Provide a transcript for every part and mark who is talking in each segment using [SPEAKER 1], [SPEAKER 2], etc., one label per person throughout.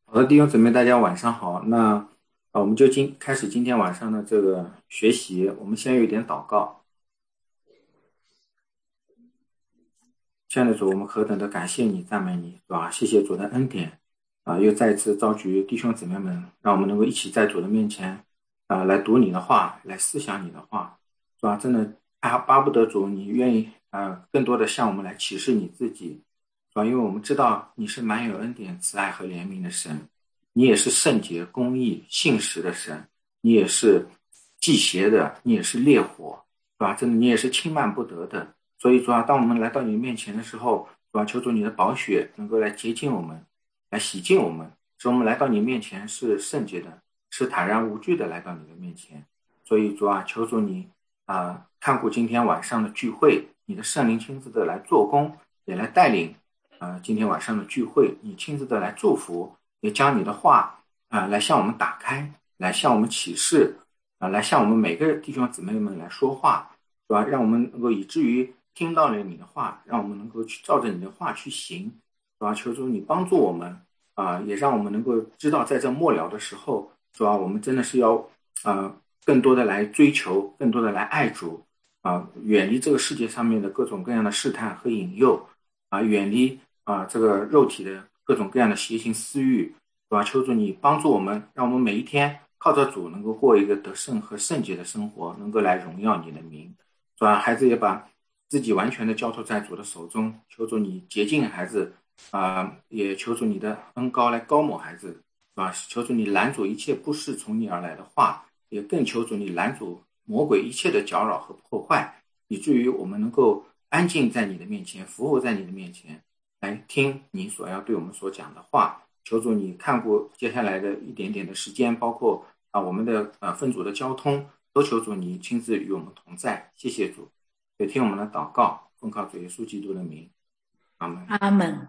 [SPEAKER 1] 好的，弟兄姊妹，大家晚上好。我们就开始今天晚上的这个学习。我们先有一点祷告。亲爱的主，我们何等的感谢你、赞美你，是吧？谢谢主的恩典，又再次召集弟兄姊妹们，让我们能够一起在主的面前，来读你的话，来思想你的话，是吧？真的巴不得主，你愿意更多的向我们来启示你自己，是吧？因为我们知道你是满有恩典、慈爱和怜悯的神，你也是圣洁、公义、信实的神，你也是忌邪的，你也是烈火，是吧？真的，你也是轻慢不得的。所以主啊，当我们来到你面前的时候，主啊，求主你的宝血能够来洁净我们，来洗净我们，使我们来到你面前是圣洁的，是坦然无惧的来到你的面前。所以主啊，求主你看顾今天晚上的聚会，你的圣灵亲自的来做工，也来带领今天晚上的聚会，你亲自的来祝福，也将你的话来向我们打开，来向我们启示来向我们每个弟兄姊妹们来说话，是吧？让我们能够以至于听到了你的话，让我们能够去照着你的话去行，是吧？求主你帮助我们也让我们能够知道，在这末了的时候，是吧？我们真的是要更多的来追求，更多的来爱主远离这个世界上面的各种各样的试探和引诱远离这个肉体的各种各样的邪情私欲，是吧？求主你帮助我们，让我们每一天靠着主能够过一个得胜和圣洁的生活，能够来荣耀你的名。是吧？孩子也把自己完全的交托在主的手中，求主你洁净孩子也求主你的恩膏来膏抹孩子，是吧？求主你拦阻一切不是从你而来的话，也更求主你拦阻魔鬼一切的搅扰和破坏，以至于我们能够安静在你的面前，服务在你的面前，来听你所要对我们所讲的话。求主你看过接下来的一点点的时间，包括我们的分组的交通，都求主你亲自与我们同在。谢谢主，也听我们的祷告，奉靠主耶稣基督的名，阿门。
[SPEAKER 2] 阿门。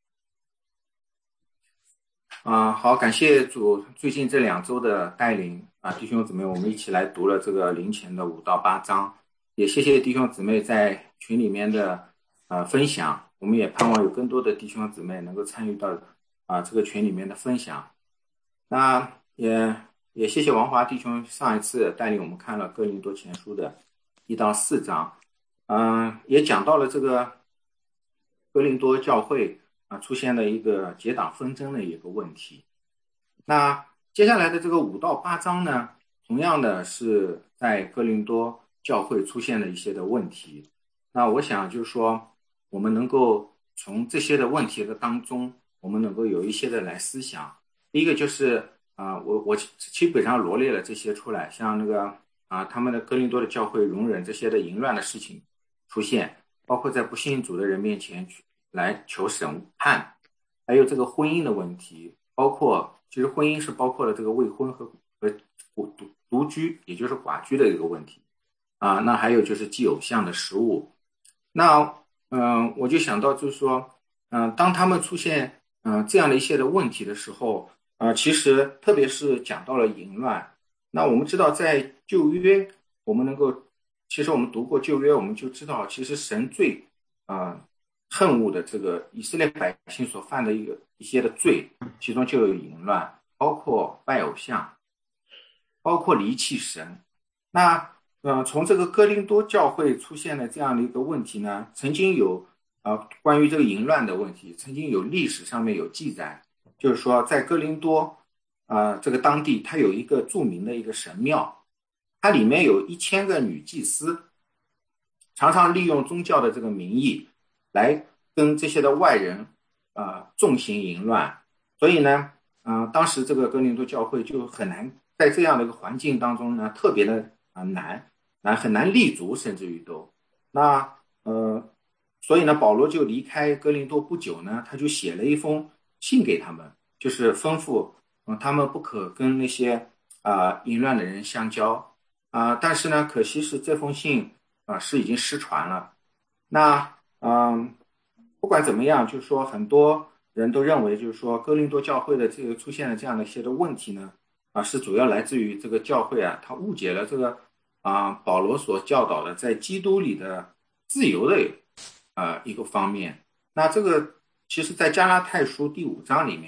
[SPEAKER 1] 好，感谢主最近这2周的带领弟兄姊妹，我们一起来读了这个灵前的5到8章，也谢谢弟兄姊妹在群里面的分享，我们也盼望有更多的弟兄姊妹能够参与到这个群里面的分享。那也谢谢王华弟兄上一次带领我们看了哥林多前书的1到4章，也讲到了这个哥林多教会出现了一个结党纷争的一个问题。那接下来的这个5到8章呢，同样的是在哥林多教会出现了一些的问题。那我想就是说，我们能够从这些的问题的当中，我们能够有一些的来思想。第一个就是我基本上罗列了这些出来，像那个他们的哥林多的教会容忍这些的淫乱的事情出现，包括在不信主的人面前来求审判，还有这个婚姻的问题，包括其实婚姻是包括了这个未婚和独居，也就是寡居的一个问题那还有就是祭偶像的食物。那我就想到就是说，当他们出现这样的一些的问题的时候，其实特别是讲到了淫乱，那我们知道在旧约，我们能够，其实我们读过旧约，我们就知道，其实神最恨恶的这个以色列百姓所犯的一些的罪，其中就有淫乱，包括拜偶像，包括离弃神。那从这个哥林多教会出现的这样的一个问题呢，曾经有关于这个淫乱的问题，曾经有历史上面有记载，就是说在哥林多这个当地，它有一个著名的一个神庙，它里面有1000个女祭司，常常利用宗教的这个名义来跟这些的外人纵行淫乱，所以呢，当时这个哥林多教会就很难在这样的一个环境当中呢，特别的很难立足，甚至于都那所以呢，保罗就离开哥林多不久呢，他就写了一封信给他们，就是吩咐他们不可跟那些淫乱的人相交但是呢，可惜是这封信是已经失传了。那不管怎么样，就是说很多人都认为，就是说哥林多教会的这个出现了这样的一些的问题呢，是主要来自于这个教会他误解了这个保罗所教导的在基督里的自由的一个方面。那这个其实在加拉太书第5章里面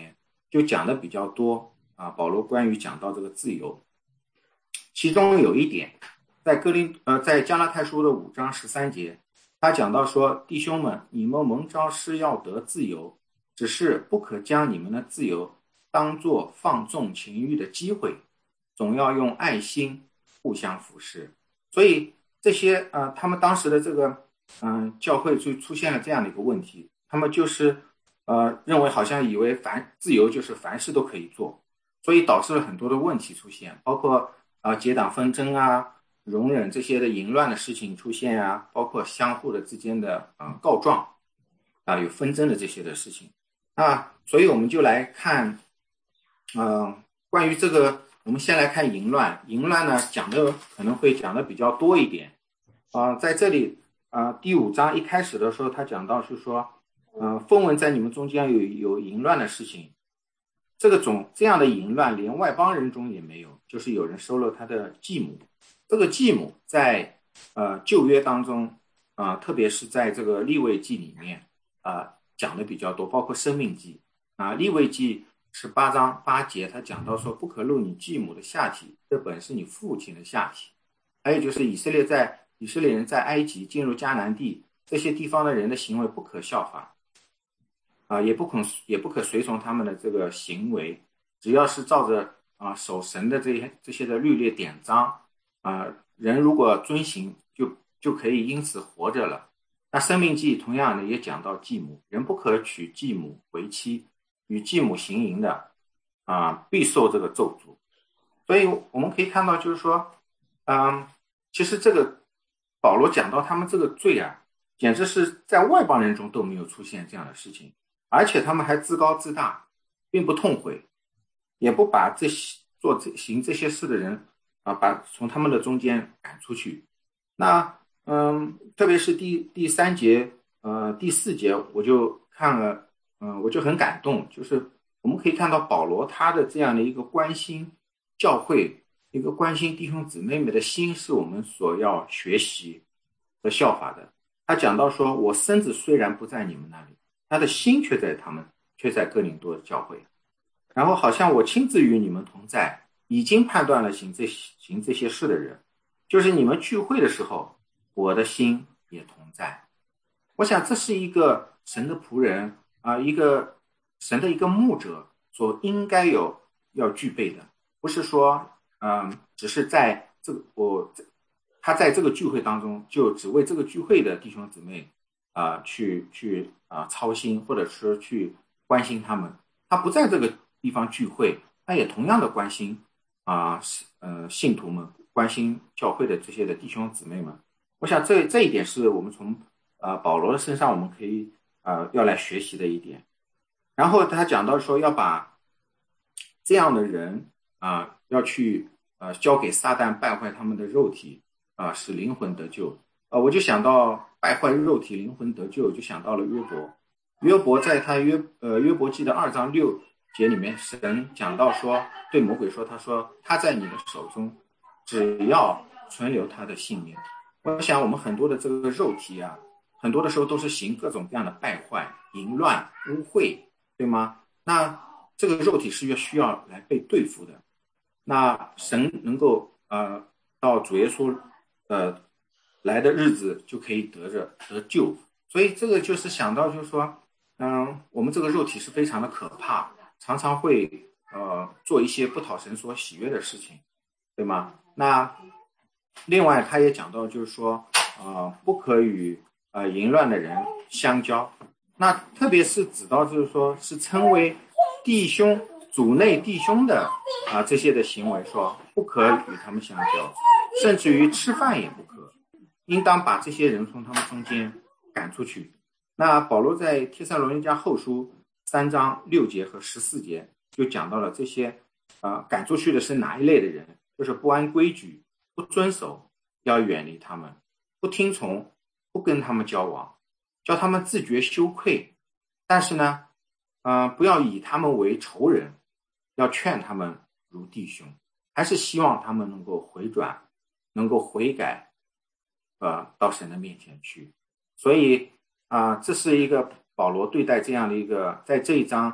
[SPEAKER 1] 就讲的比较多保罗关于讲到这个自由，其中有一点在加拉太书的5章13节，他讲到说，弟兄们，你们蒙召是要得自由，只是不可将你们的自由当作放纵情欲的机会，总要用爱心互相服侍。所以这些他们当时的这个教会就出现了这样的一个问题，他们就是认为好像以为自由就是凡事都可以做，所以导致了很多的问题出现，包括结党纷争容忍这些的淫乱的事情出现包括相互的之间的告状有纷争的这些的事情所以我们就来看关于这个，我们先来看淫乱。淫乱呢，可能会讲的比较多一点在这里第5章一开始的时候，他讲到是说风闻在你们中间有淫乱的事情，这样的淫乱连外邦人中也没有，就是有人收了他的继母。这个继母在旧约当中特别是在这个利未记里面讲的比较多，包括生命记利未记18章8节，他讲到说，不可露你继母的下体，这本是你父亲的下体。还有就是以色列人在埃及进入迦南地，这些地方的人的行为不可效法也不可随从他们的这个行为，只要是照着守神的这些的律例典章人如果遵行就可以因此活着了。那生命记同样的也讲到继母，人不可娶继母为妻，与继母行淫的必受这个咒诅。所以我们可以看到就是说其实这个保罗讲到他们这个罪简直是在外邦人中都没有出现这样的事情，而且他们还自高自大，并不痛悔，也不把行这些事的人从他们的中间赶出去。那特别是第3节第4节，我就看了我就很感动，就是我们可以看到保罗他的这样的一个关心教会，一个关心弟兄姊妹们的心，是我们所要学习和效法的。他讲到说，我身子虽然不在你们那里，他的心却在哥林多的教会，然后好像我亲自与你们同在，已经判断了行这些事的人，就是你们聚会的时候，我的心也同在。我想这是一个神的仆人一个神的一个牧者所应该要具备的，不是说只是在他在这个聚会当中就只为这个聚会的弟兄姊妹去操心，或者说去关心他们。他不在这个地方聚会，他也同样的关心信徒们，关心教会的这些的弟兄姊妹们。我想这一点是我们从保罗的身上我们可以要来学习的一点。然后他讲到说，要把这样的人要去交给撒旦败坏他们的肉体使灵魂得救我就想到败坏肉体灵魂得救，就想到了约伯在他约伯记的2章6节里面，神讲到说，对魔鬼说，他说他在你的手中，只要存留他的性命。我想我们很多的这个肉体很多的时候都是行各种各样的败坏、淫乱、污秽，对吗？那这个肉体是需要来被对付的。那神能够到主耶稣来的日子就可以得救。所以这个就是想到就是说我们这个肉体是非常的可怕，常常会做一些不讨神所喜悦的事情，对吗？那另外他也讲到就是说不可与淫乱的人相交。那特别是指到就是说是称为弟兄主内弟兄的这些的行为，说不可与他们相交，甚至于吃饭也不可，应当把这些人从他们中间赶出去。那保罗在帖撒罗尼迦后书3章6节和14节就讲到了这些赶出去的是哪一类的人，就是不按规矩、不遵守，要远离他们，不听从，不跟他们交往，叫他们自觉羞愧。但是呢不要以他们为仇人，要劝他们如弟兄，还是希望他们能够回转，能够悔改到神的面前去。所以这是一个保罗对待这样的一个，在这一章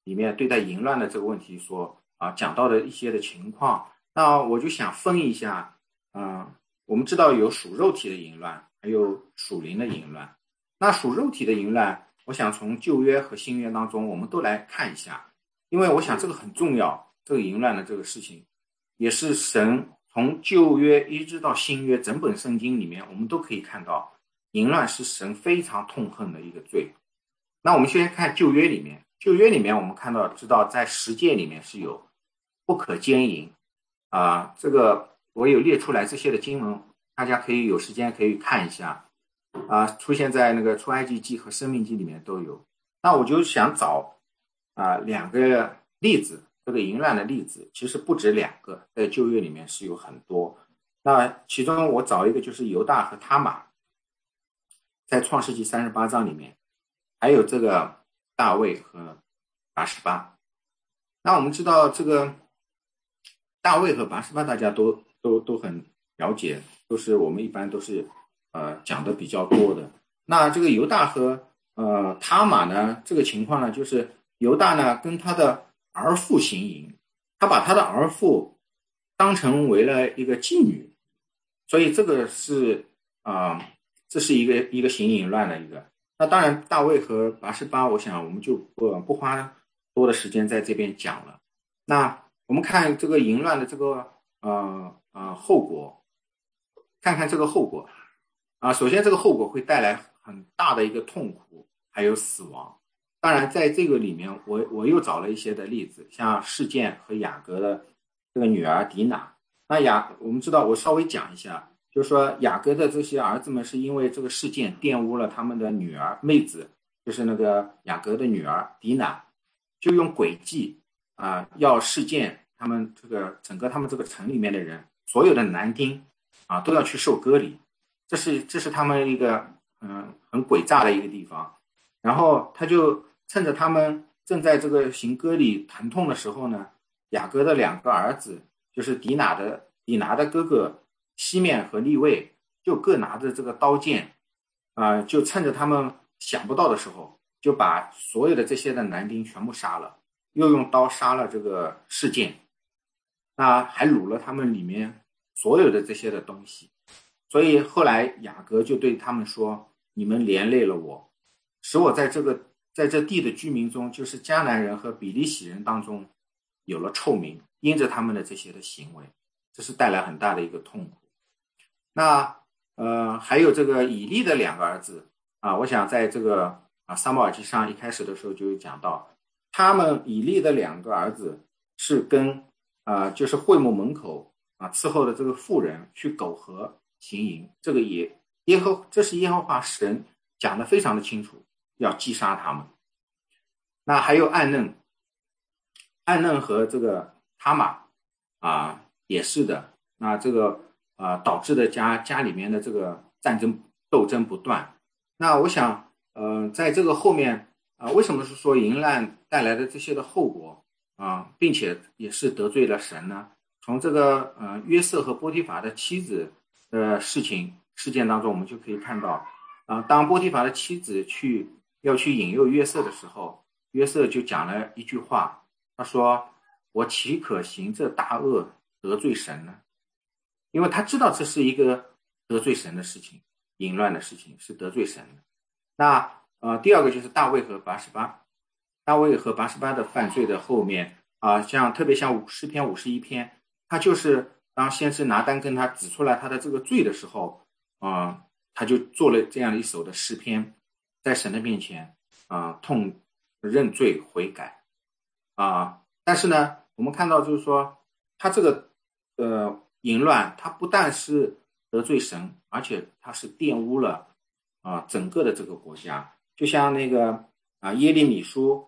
[SPEAKER 1] 里面对待淫乱的这个问题所讲到的一些的情况。那我就想分一下，我们知道有属肉体的淫乱，还有属灵的淫乱。那属肉体的淫乱，我想从旧约和新约当中，我们都来看一下，因为我想这个很重要，这个淫乱的这个事情，也是神从旧约一直到新约整本圣经里面，我们都可以看到，淫乱是神非常痛恨的一个罪。那我们先看旧约里面，旧约里面我们看到知道在十诫里面是有不可奸淫这个我有列出来这些的经文，大家可以有时间可以看一下出现在那个出埃及记和申命记里面都有。那我就想找两个例子，这个淫乱的例子其实不止两个，在旧约里面是有很多。那其中我找一个就是犹大和他玛，在创世纪38章里面，还有这个大卫和拔示巴。那我们知道这个大卫和拔示巴大家都很了解，都是我们一般都是讲的比较多的。那这个犹大和他玛呢，这个情况呢，就是犹大呢跟他的儿妇行淫，他把他的儿妇当成为了一个妓女，所以这个是这是一个行淫乱的一个。那当然大卫和拔示巴，我想我们就不花多的时间在这边讲了。那我们看这个淫乱的这个后果，看看这个后果首先这个后果会带来很大的一个痛苦，还有死亡。当然在这个里面我又找了一些的例子，像示剑和雅各的这个女儿迪娜。那我们知道，我稍微讲一下，就是说雅各的这些儿子们是因为这个事件玷污了他们的女儿妹子，就是那个雅各的女儿迪娜，就用诡计要示剑他们这个整个他们这个城里面的人，所有的男丁都要去受割礼，这是他们一个很诡诈的一个地方。然后他就趁着他们正在这个行割礼疼痛的时候呢，雅各的两个儿子，就是迪拿的哥哥西面和利位，就各拿着这个刀剑就趁着他们想不到的时候，就把所有的这些的男丁全部杀了，又用刀杀了这个示剑，还掳了他们里面所有的这些的东西。所以后来雅各就对他们说，你们连累了我，使我在这地的居民中，就是迦南人和比利洗人当中有了臭名，因着他们的这些的行为，这是带来很大的一个痛苦。那还有这个以利的两个儿子我想在这个撒母耳记上一开始的时候就有讲到，他们以利的两个儿子是跟就是会幕门口伺候的这个妇人去苟合行淫，这个这是耶和华神讲得非常的清楚，要击杀他们。那还有暗嫩和这个他玛也是的。那这个导致的家里面的这个斗争不断。那我想在这个后面为什么是说淫乱带来的这些的后果并且也是得罪了神呢？从这个约瑟和波提乏的妻子的事件当中，我们就可以看到当波提乏的妻子要去引诱约瑟的时候，约瑟就讲了一句话，他说：我岂可行这大恶得罪神呢？因为他知道这是一个得罪神的事情，淫乱的事情是得罪神的。那第二个就是大卫和拔示巴的犯罪的后面特别像诗篇51篇，他就是当先知拿单跟他指出来他的这个罪的时候他就做了这样一首的诗篇，在神的面前痛认罪悔改但是呢我们看到就是说他这个淫乱，他不但是得罪神，而且他是玷污了整个的这个国家。就像那个耶利米书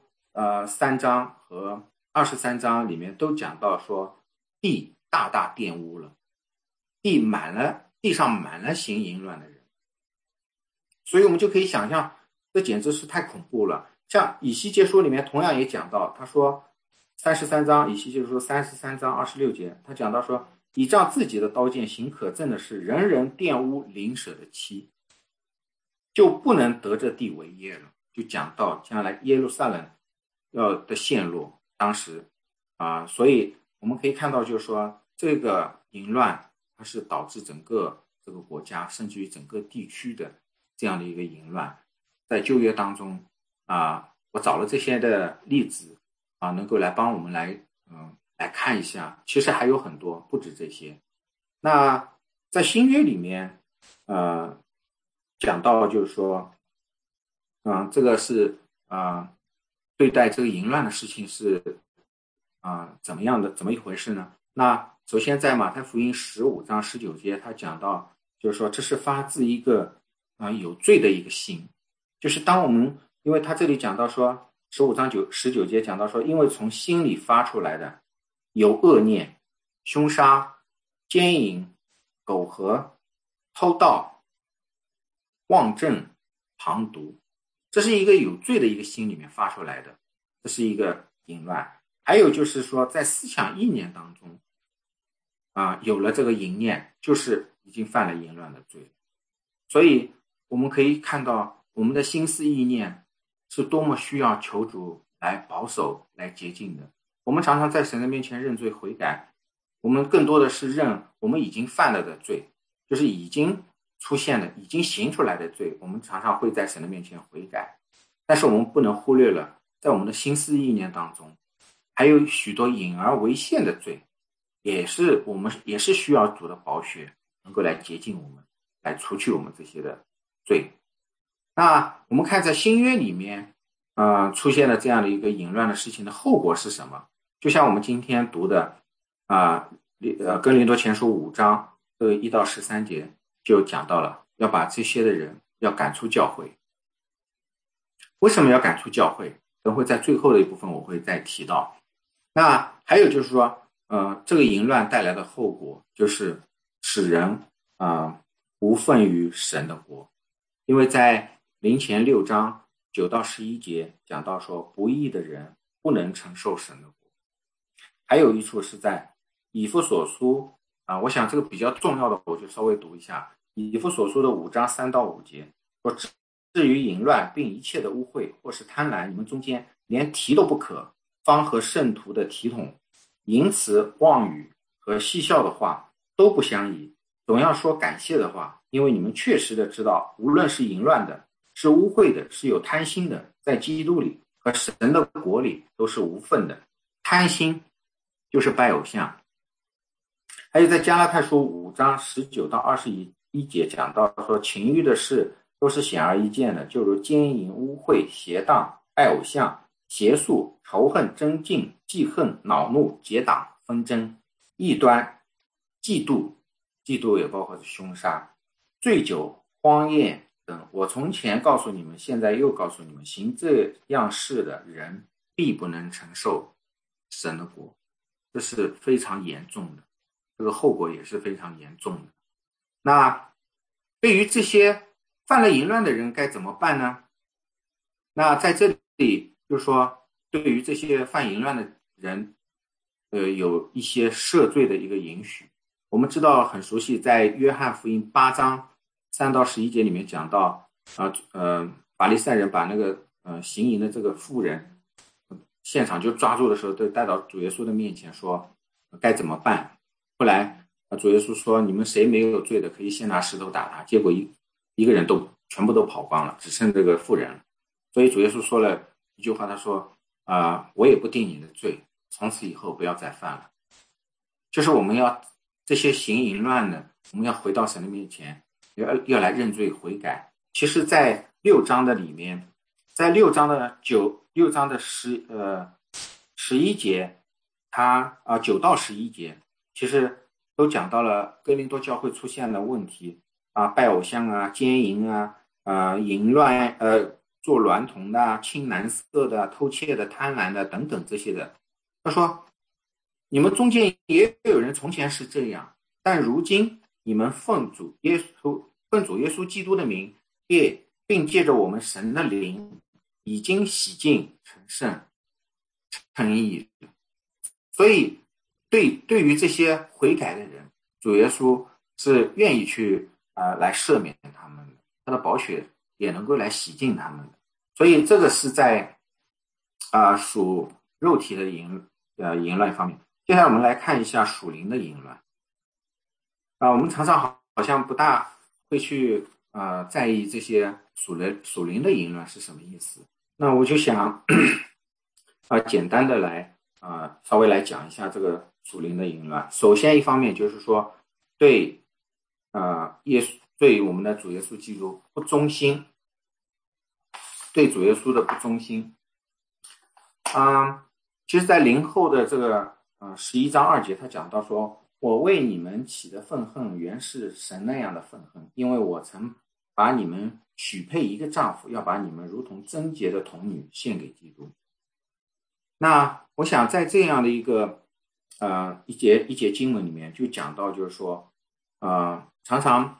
[SPEAKER 1] 3章和23章里面都讲到说，地大大玷污了，地上满了行淫乱的人。所以我们就可以想象，这简直是太恐怖了。像以西结书里面同样也讲到，他说以西结书33章26节，他讲到说，倚仗自己的刀剑行可憎的事，人人玷污邻舍的妻，就不能得这地为业了。就讲到将来耶路撒冷的陷落，当时所以我们可以看到，就是说这个淫乱它是导致整个这个国家甚至于整个地区的这样的一个淫乱。在旧约当中我找了这些的例子能够来帮我们来看一下，其实还有很多，不止这些。那在新约里面讲到就是说这个是对待这个淫乱的事情是怎么样的，怎么一回事呢？那首先在马太福音15章19节，他讲到，就是说这是发自一个有罪的一个心，就是当我们，因为他这里讲到说15章19节讲到说，因为从心里发出来的有恶念、凶杀、奸淫、苟合、偷盗、妄证、旁读，这是一个有罪的一个心里面发出来的，这是一个淫乱。还有就是说，在思想意念当中有了这个淫念，就是已经犯了淫乱的罪。所以我们可以看到，我们的心思意念是多么需要求主来保守、来洁净的。我们常常在神的面前认罪悔改，我们更多的是认我们已经犯了的罪，就是已经出现的、已经行出来的罪，我们常常会在神的面前悔改。但是我们不能忽略了，在我们的心思意念当中，还有许多隐而未现的罪，也是需要主的宝血能够来洁净我们，来除去我们这些的罪。那我们看在新约里面出现了这样的一个淫乱的事情的后果是什么？就像我们今天读的哥林多前书5章1到13节就讲到了，要把这些的人要赶出教会。为什么要赶出教会？等会在最后的一部分我会再提到。那还有就是说这个淫乱带来的后果就是使人无份于神的国。因为在林前6章9到11节讲到说，不义的人不能承受神的国。还有一处是在以弗所书我想这个比较重要的我就稍微读一下以弗所书的5章3到5节，说至于淫乱并一切的污秽或是贪婪，你们中间连提都不可，方和圣徒的体统，淫词妄语和戏笑的话都不相宜，总要说感谢的话，因为你们确实的知道，无论是淫乱的，是污秽的，是有贪心的，在基督里和神的国里都是无份的。贪心就是拜偶像。还有在加拉太书5章19到21节讲到说，情欲的事都是显而易见的，就如奸淫、污秽、邪荡、拜偶像、邪术、仇恨、争竞、记恨、恼怒、结党、纷争、异端、嫉妒，嫉妒也包括凶杀、醉酒、荒宴等。我从前告诉你们，现在又告诉你们，行这样事的人必不能承受神的国。这是非常严重的，这个后果也是非常严重的。那对于这些犯了淫乱的人该怎么办呢？那在这里就是说，对于这些犯淫乱的人有一些赦罪的一个允许。我们知道很熟悉，在约翰福音8章3到11节里面讲到法利赛人把那个行淫的这个妇人现场就抓住的时候，都带到主耶稣的面前说该怎么办。后来主耶稣说，你们谁没有罪的可以先拿石头打他，结果一个人都全部都跑光了，只剩这个妇人了。所以主耶稣说了一句话，他说我也不定你的罪，从此以后不要再犯了。就是我们要这些行淫乱的，我们要回到神的面前，要来认罪悔改。其实在6章的里面，在6章的11节，他9到11节其实都讲到了哥林多教会出现的问题拜偶像奸淫淫乱做娈童的青蓝色的偷窃的贪婪的等等这些的。他说你们中间也有人从前是这样，但如今你们奉主耶稣基督的名，并借着我们神的灵已经洗净成圣称义。所以对于这些悔改的人，主耶稣是愿意去来赦免他们的，他的宝血也能够来洗净他们的。所以这个是在属肉体的淫乱方面。接下来我们来看一下属灵的淫乱。我们常常好像不大会去在意这些属灵的淫乱是什么意思。那我就想简单的来稍微来讲一下这个属灵的淫乱。首先一方面就是说对对我们的主耶稣基督不忠心，对主耶稣的不忠心。其实在林后的这个11章2节，他讲到说，我为你们起的愤恨原是神那样的愤恨，因为我曾把你们许配一个丈夫，要把你们如同贞洁的童女献给基督。那我想在这样的一个一节经文里面就讲到，就是说常常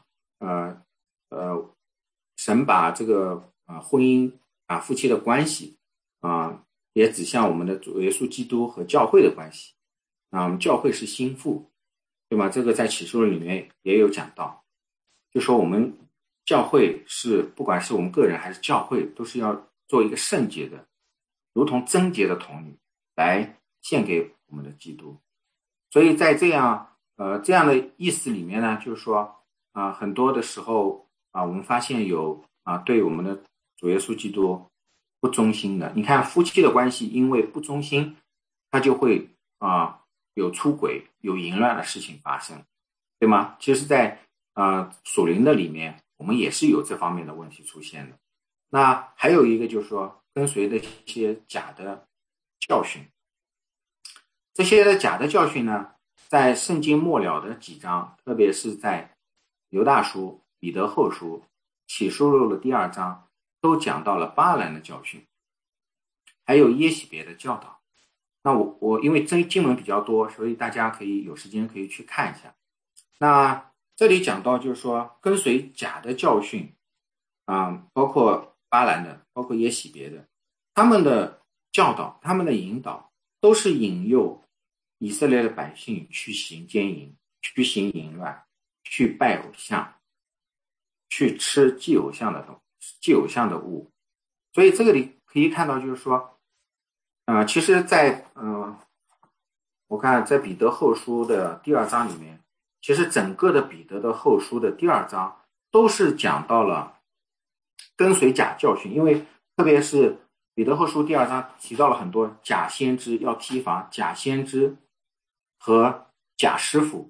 [SPEAKER 1] 神把这个婚姻夫妻的关系也指向我们的主耶稣基督和教会的关系。我们教会是心腹，对吗？这个在启示录里面也有讲到，就说我们教会是不管是我们个人还是教会，都是要做一个圣洁的，如同贞洁的童女来献给我们的基督。所以在这样的意思里面呢，就是说很多的时候我们发现有对我们的主耶稣基督不忠心的。你看夫妻的关系，因为不忠心，他就会有出轨、有淫乱的事情发生，对吗？其实在属灵的里面，我们也是有这方面的问题出现的。那还有一个就是说，跟随的一些假的教训。这些的假的教训呢，在圣经末了的几章，特别是在犹大书、彼得后书、启示录的第2章，都讲到了巴兰的教训，还有耶洗别的教导。那我因为这经文比较多，所以大家可以有时间可以去看一下。那这里讲到就是说，跟随假的教训包括巴兰的，包括耶洗别的，他们的教导、他们的引导，都是引诱以色列的百姓去行奸淫、去行淫乱、去拜偶像、去吃祭偶像的物。所以这个里可以看到，就是说其实在我看在彼得后书的第2章里面，其实整个的彼得的后书的第2章都是讲到了跟随假教训。因为特别是彼得后书第2章提到了很多假先知，要提防假先知和假师傅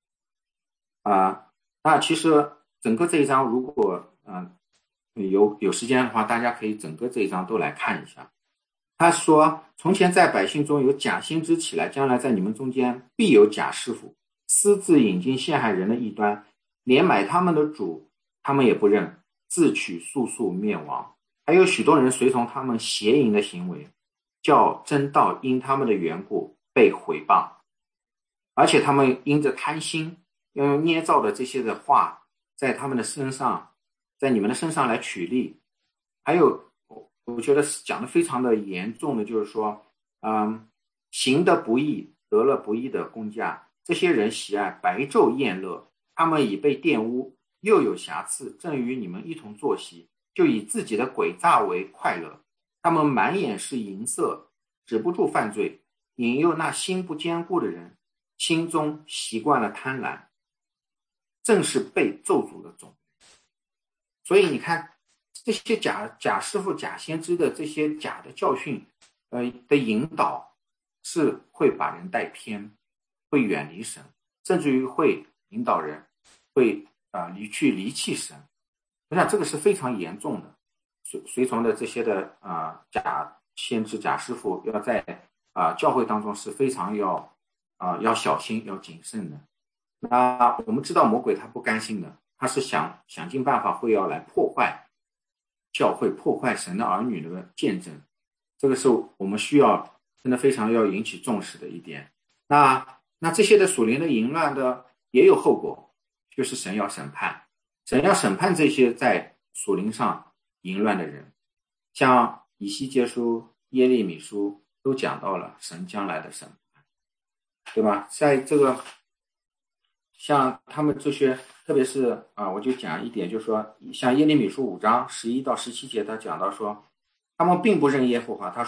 [SPEAKER 1] 那其实整个这一章如果有时间的话，大家可以整个这一章都来看一下。他说，从前在百姓中有假先知起来，将来在你们中间必有假师傅，私自引进陷害人的异端，连买他们的主他们也不认，自取速速灭亡。还有许多人随从他们邪淫的行为，叫真道因他们的缘故被毁谤，而且他们因着贪心，要用捏造的这些的话在他们的身上，在你们的身上来取利。还有我觉得讲的非常的严重的就是说行得不义得了不义的工价，这些人喜爱白昼宴乐，他们已被玷污，又有瑕疵，正与你们一同坐席，就以自己的诡诈为快乐。他们满眼是淫色，止不住犯罪，引诱那心不坚固的人，心中习惯了贪婪，正是被咒诅的种。所以你看这些假师傅、假先知的这些假的教训的引导，是会把人带偏，会远离神，甚至于会引导人会离弃神。我想这个是非常严重的。随从的这些的假先知、假师傅要在教会当中是非常要小心、要谨慎的。那我们知道魔鬼他不甘心的，他是想尽办法会要来破坏教会，破坏神的儿女的见证。这个是我们需要真的非常要引起重视的一点。那这些的属灵的淫乱的也有后果，就是神要审判这些在属灵上淫乱的人。像以西结书、耶利米书都讲到了神将来的审判，对吧？在这个像他们这些，特别是我就讲一点，就是说像耶利米书5章11到17节，他讲到说他们并不认耶和华。他说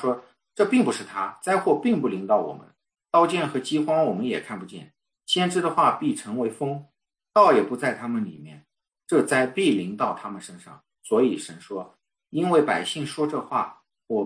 [SPEAKER 1] 这并不是他，灾祸并不临到我们，刀剑和饥荒我们也看不见。先知的话必成为风，道也不在他们里面，这灾必临到他们身上。所以神说，因为百姓说这话，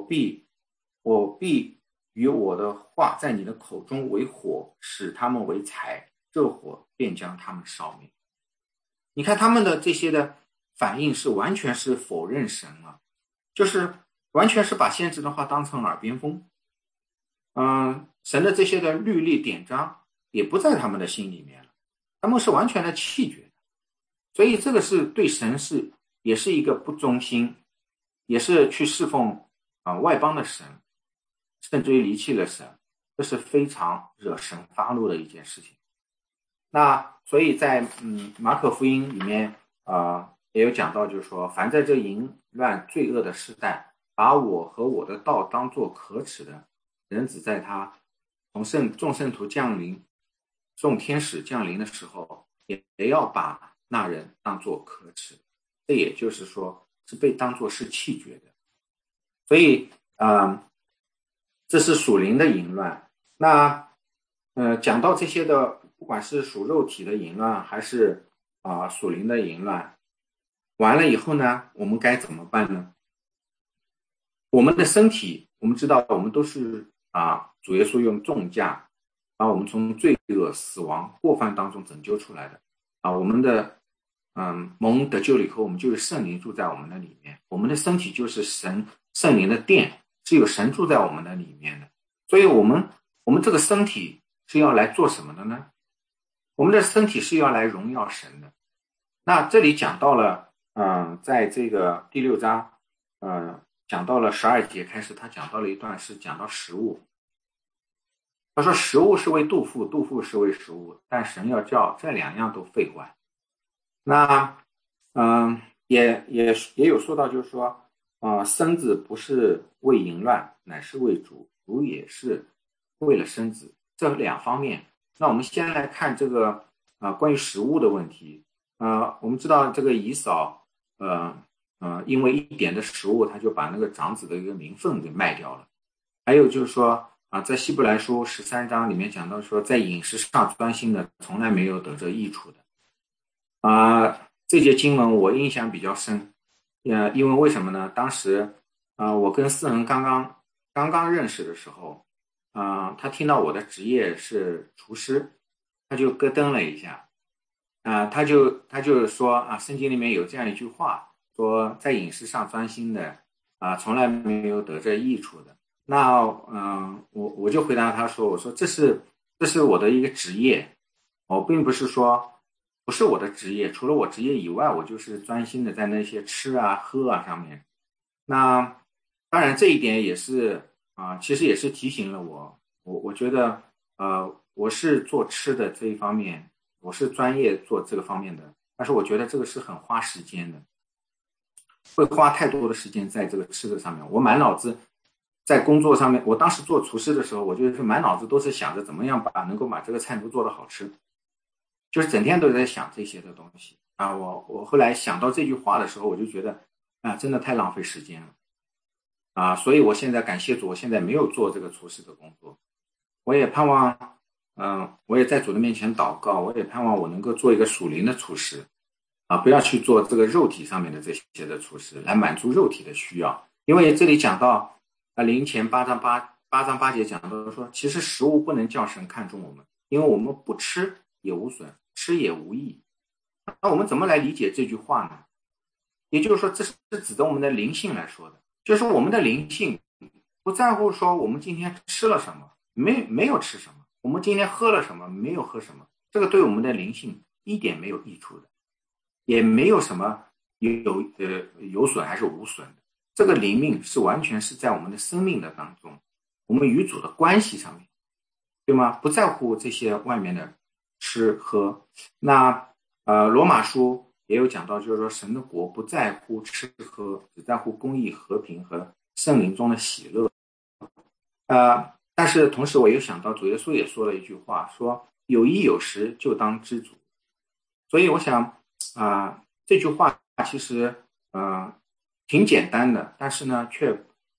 [SPEAKER 1] 我必与我的话在你的口中为火，使他们为柴，这火便将他们烧灭。你看他们的这些的反应是完全是否认神了，就是完全是把先知的话当成耳边风。神的这些的律例典章也不在他们的心里面了，他们是完全的弃绝的。所以这个是对神也是一个不忠心，也是去侍奉外邦的神，甚至于离弃了神，这是非常惹神发怒的一件事情。那所以在马可福音里面也有讲到，就是说，凡在这淫乱罪恶的时代，把我和我的道当作可耻的，人子在他从众圣徒降临、众天使降临的时候，也要把那人当作可耻。这也就是说，是被当作是弃绝的。所以这是属灵的淫乱。那讲到这些的，不管是属肉体的淫乱，还是属灵的淫乱，完了以后呢，我们该怎么办呢？我们的身体，我们知道我们都是主耶稣用重价把我们从罪恶、死亡、过犯当中拯救出来的我们的蒙得救了以后，我们就是圣灵住在我们的里面，我们的身体就是圣灵的殿，是有神住在我们的里面的。所以我们这个身体是要来做什么的呢？我们的身体是要来荣耀神的。那这里讲到了在这个第6章讲到了12节开始，他讲到了一段是讲到食物。他说食物是为肚腹，肚腹是为食物，但神要叫这两样都废坏。那也有说到，就是说身子不是为淫乱，乃是为主，主也是为了身子，这两方面。那我们先来看这个关于食物的问题。我们知道这个以扫因为一点的食物，他就把那个长子的一个名分给卖掉了。还有就是说在希伯来书13章里面讲到说，在饮食上专心的，从来没有得着益处的。这节经文我印象比较深，因为为什么呢？当时我跟思恒刚刚认识的时候，他听到我的职业是厨师，他就咯噔了一下，他就说圣经里面有这样一句话，说在饮食上专心的从来没有得着益处的。那我就回答他说，我说这是我的一个职业，我并不是说不是我的职业，除了我职业以外，我就是专心的在那些吃喝上面。那当然这一点也是其实也是提醒了我觉得我是做吃的这一方面，我是专业做这个方面的，但是我觉得这个是很花时间的，会花太多的时间在这个吃的上面。我满脑子在工作上面，我当时做厨师的时候，我就是满脑子都是想着怎么样能够把这个菜做得好吃，就是整天都在想这些的东西我后来想到这句话的时候，我就觉得真的太浪费时间了所以我现在感谢主，我现在没有做这个厨师的工作。我也盼望我也在主的面前祷告，我也盼望我能够做一个属灵的厨师不要去做这个肉体上面的这些的厨师，来满足肉体的需要。因为这里讲到林前8章8节讲到说，其实食物不能叫神看重我们，因为我们不吃也无损，吃也无益。那我们怎么来理解这句话呢？也就是说，这是指着我们的灵性来说的，就是我们的灵性不在乎说我们今天吃了什么，没有吃什么，我们今天喝了什么，没有喝什么，这个对我们的灵性一点没有益处的，也没有什么有损还是无损的。这个灵命是完全是在我们的生命的当中，我们与主的关系上面，对吗？不在乎这些外面的吃喝。那罗马书也有讲到，就是说神的国不在乎吃喝，只在乎公义、和平和圣灵中的喜乐。但是同时我又想到主耶稣也说了一句话，说有衣有食就当知足。所以我想这句话其实挺简单的，但是呢却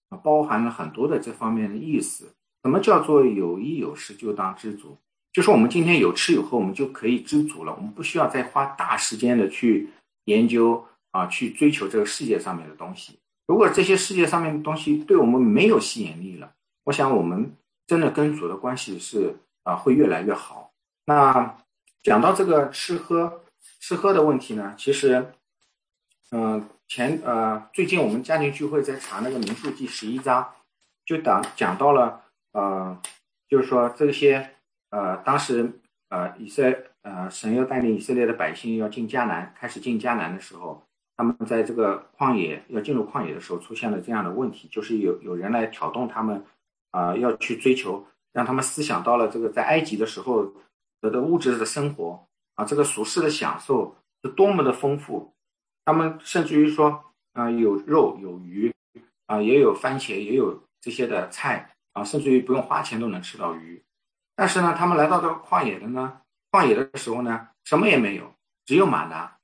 [SPEAKER 1] 包含了很多的这方面的意思。什么叫做有衣有食就当知足？就是我们今天有吃有喝，我们就可以知足了，我们不需要再花大时间的去研究去追求这个世界上面的东西。如果这些世界上面的东西对我们没有吸引力了，我想我们真的跟主的关系是会越来越好。那讲到这个吃喝的问题呢，其实最近我们家庭聚会在查那个民数记11章，就讲到了就是说这些当时神要带领以色列的百姓要进迦南，开始进迦南的时候，他们在这个旷野要进入旷野的时候，出现了这样的问题，就是有人来挑动他们要去追求，让他们思想到了这个在埃及的时候的物质的生活这个俗世的享受是多么的丰富。他们甚至于说有肉有鱼也有番茄，也有这些的菜甚至于不用花钱都能吃到鱼。但是呢，他们来到这个旷野的时候呢，什么也没有，只有玛拿，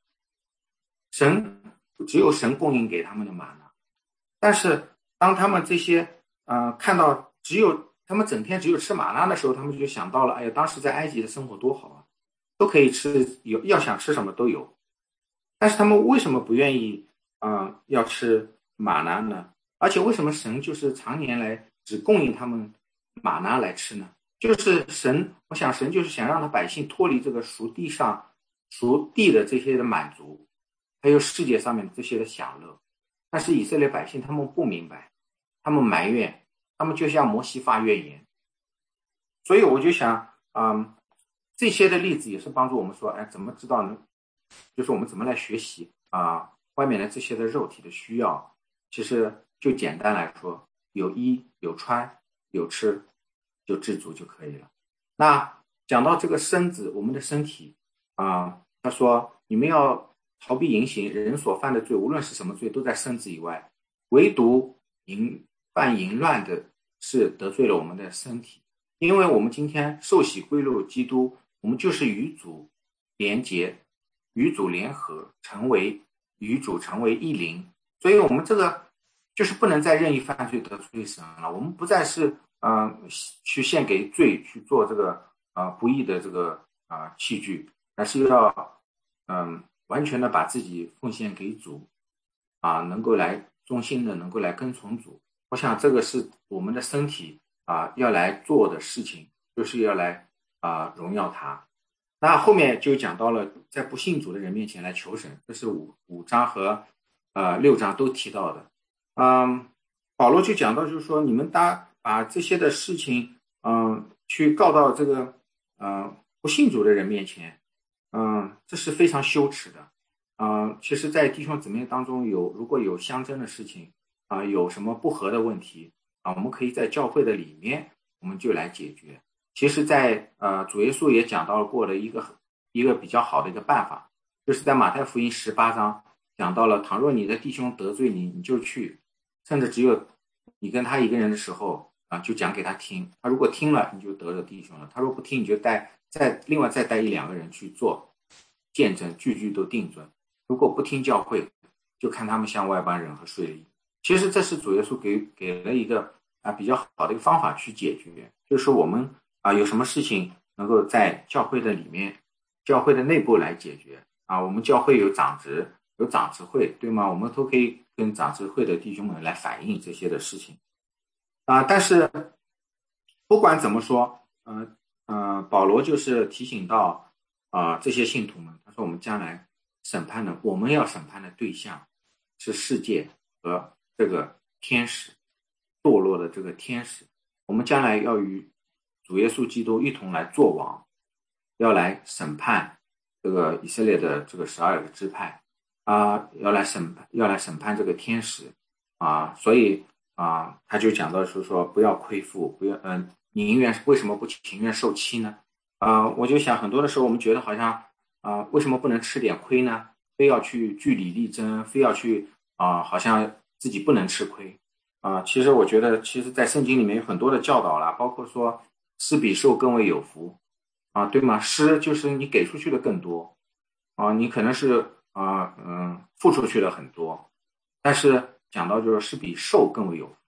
[SPEAKER 1] 只有神供应给他们的玛拿。但是当他们这些看到他们整天只有吃玛拿的时候，他们就想到了，哎呀，当时在埃及的生活多好啊，都可以吃，要想吃什么都有。但是他们为什么不愿意要吃玛拿呢？而且为什么神就是常年来只供应他们玛拿来吃呢？就是神，我想神就是想让他百姓脱离这个属地的这些的满足，还有世界上面的这些的享乐。但是以色列百姓他们不明白，他们埋怨，他们就向摩西发怨言。所以我就想，这些的例子也是帮助我们说，哎，怎么知道呢？就是我们怎么来学习外面的这些的肉体的需要，其实就简单来说，有衣有穿有吃，就知足就可以了。那讲到这个身子，我们的身体他说你们要逃避淫行，人所犯的罪，无论是什么罪，都在身子以外，唯独犯淫乱的是得罪了我们的身体。因为我们今天受洗归入基督，我们就是与主连结，与主联合，与主成为一灵。所以我们这个就是不能再任意犯罪得罪神了。我们不再是去献给罪去做这个不义的这个器具，而是要完全的把自己奉献给主能够来忠心的能够来跟从主。我想这个是我们的身体要来做的事情，就是要来荣耀他。那后面就讲到了在不信主的人面前来求神，这是五章和6章都提到的。保罗就讲到就是说，你们把这些的事情去告到这个不信主的人面前，这是非常羞耻的。其实在弟兄姊妹当中如果有相争的事情有什么不合的问题我们可以在教会的里面我们就来解决。其实在主耶稣也讲到过的一个比较好的一个办法，就是在马太福音18章讲到了，倘若你的弟兄得罪你，你就去，甚至只有你跟他一个人的时候就讲给他听，他如果听了，你就得了弟兄了；他如果不听，你就另外再带一两个人去做见证，句句都定准。如果不听教会，就看他们像外邦人和税吏。其实这是主耶稣给了一个比较好的一个方法去解决，就是我们有什么事情能够在教会的里面、教会的内部来解决我们教会有长执、有长执会，对吗？我们都可以跟长执会的弟兄们来反映这些的事情但是不管怎么说，保罗就是提醒到这些信徒们，他说我们将来我们要审判的对象是世界和这个天使堕落的这个天使，我们将来要与主耶稣基督一同来作王，要来审判这个以色列的这个12个支派要来审判这个天使所以他就讲到说不要亏负，不要你为什么不情愿受欺呢？我就想很多的时候我们觉得好像为什么不能吃点亏呢？非要去据理力争，非要去好像自己不能吃亏其实我觉得，其实在圣经里面有很多的教导啦，包括说施比受更为有福对吗？施就是你给出去的更多你可能是付出去的很多，但是讲到就是施比受更为有福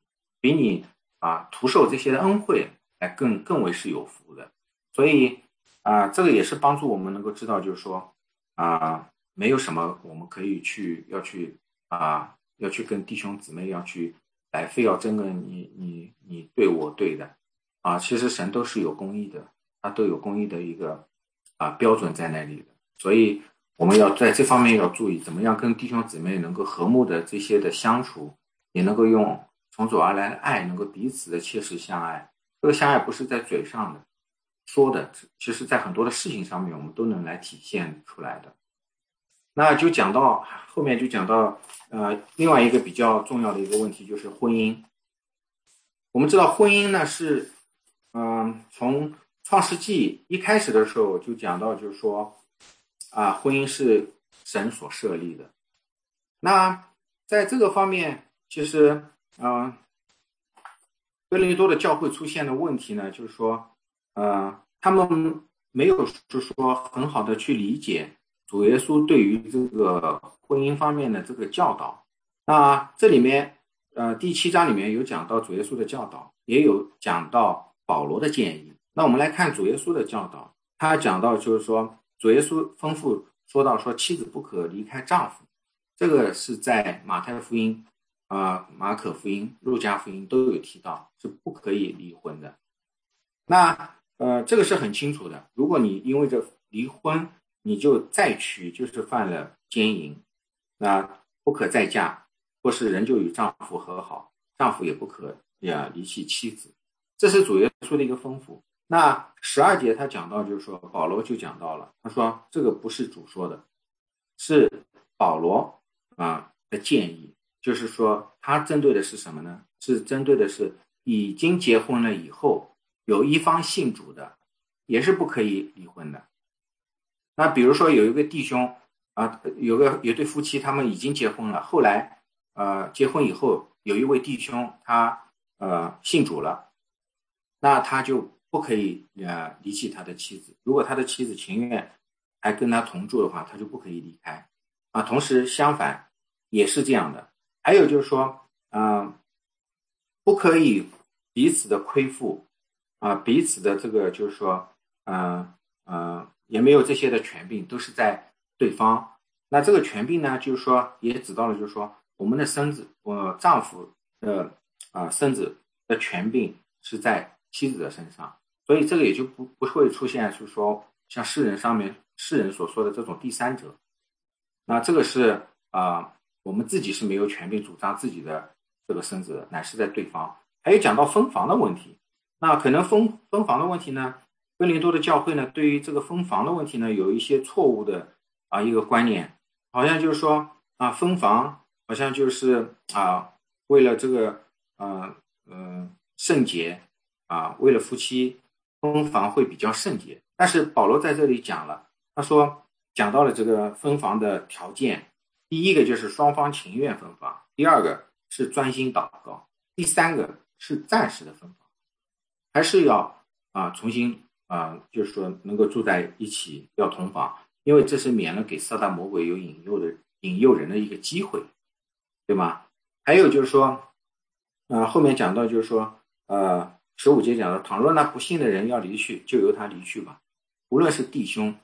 [SPEAKER 1] 比你徒受这些的恩惠来更为是有福的。所以这个也是帮助我们能够知道，就是说没有什么我们可以要去跟弟兄姊妹要去非要争个你对我对的其实神都是有公义的，他都有公义的一个标准在那里的。所以我们要在这方面要注意，怎么样跟弟兄姊妹能够和睦的这些的相处，也能够用从主而来的爱，能够彼此的切实相爱。这个相爱不是在嘴上的说的，其实在很多的事情上面我们都能来体现出来的。那就讲到后面就讲到另外一个比较重要的一个问题，就是婚姻。我们知道婚姻呢是从创世纪一开始的时候就讲到，就是说婚姻是神所设立的。那在这个方面，其实哥林多的教会出现的问题呢，就是说他们没有就是说很好的去理解主耶稣对于这个婚姻方面的这个教导。那这里面第7章里面有讲到主耶稣的教导，也有讲到保罗的建议。那我们来看主耶稣的教导，他讲到就是说主耶稣吩咐说到说妻子不可离开丈夫，这个是在马太福音马可福音、路加福音都有提到，是不可以离婚的。那这个是很清楚的，如果你因为这离婚你就再娶，就是犯了奸淫，那不可再嫁，或是人就与丈夫和好，丈夫也不可离弃妻子，这是主耶稣的一个吩咐。那12节他讲到，就是说保罗就讲到了，他说这个不是主说的，是保罗的建议，就是说他针对的是什么呢？是针对的是已经结婚了以后有一方信主的，也是不可以离婚的。那比如说有一个弟兄有对夫妻，他们已经结婚了，后来结婚以后有一位弟兄他信主了，那他就不可以离弃他的妻子。如果他的妻子情愿还跟他同住的话，他就不可以离开同时相反也是这样的。还有就是说不可以彼此的亏负彼此的这个就是说也没有这些的权柄，都是在对方。那这个权柄呢，就是说也指到了，就是说我们的身子丈夫的身子的权柄是在妻子的身上，所以这个也就不会出现就是说像世人所说的这种第三者。那这个是我们自己是没有权柄主张自己的这个身子的，乃是在对方。还有讲到分房的问题，那可能分房的问题呢，哥林多的教会呢对于这个分房的问题呢有一些错误的一个观念，好像就是说分房好像就是为了这个圣洁为了夫妻分房会比较圣洁。但是保罗在这里讲了，他说讲到了这个分房的条件，第一个就是双方情愿分房，第二个是专心祷告，第三个是暂时的分房，还是要重新就是说能够住在一起，要同房，因为这是免了给撒旦魔鬼有引诱人的一个机会，对吗？还有就是说后面讲到就是说15节讲到，倘若那不信的人要离去，就由他离去吧。无论是弟兄